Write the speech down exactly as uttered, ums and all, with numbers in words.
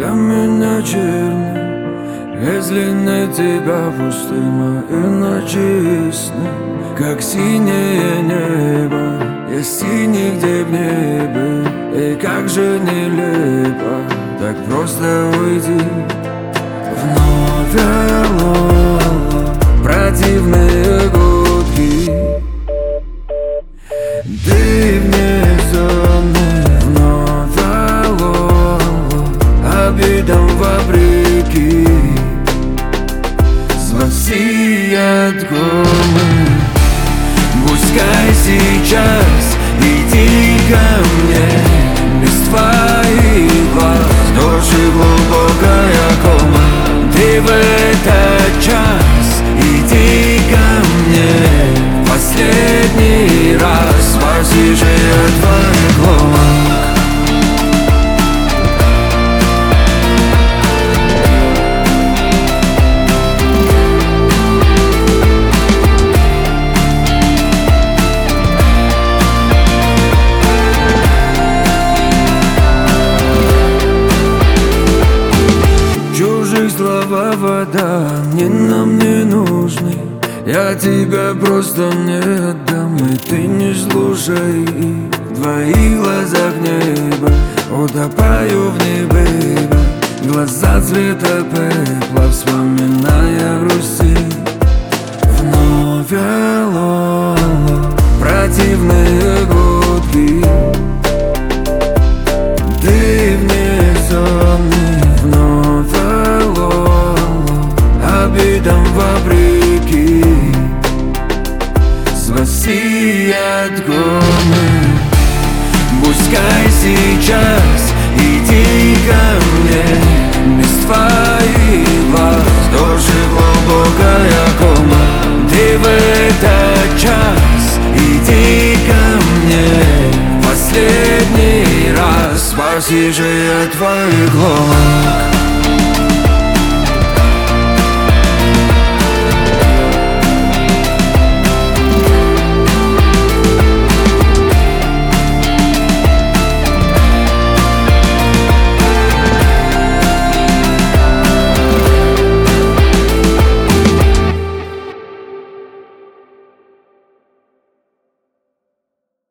для меня черный. Если нет тебя, пусты мои ночи и сны, как синее небо. Я синий, где б не был. И как же нелепо так просто уйти вновь, алло, противные гудки. Ты внезапно вновь, алло, обидам вопреки. Спаси от комы. Пускай сейчас иди ко мне, без твоих глаз тоже глубокая кома. Ты в этот час иди ко мне, последний раз, спаси же от твоих ломок. Слова вода, мне нам не нужны. Я тебя просто не отдам, и ты не слушай их. В твоих глазах небо, утопаю в небе. Глаза цвета пепла, вспоминая грусти. Вновь, алло, противные гудки. Ты внезапный, вновь, алло, обидам вопреки. Спаси от комы. Пускай сейчас иди ко мне, без твоих глаз тоже глубокая кома. Ты в этот час иди ко мне, последний раз, спаси же от твоих ломок.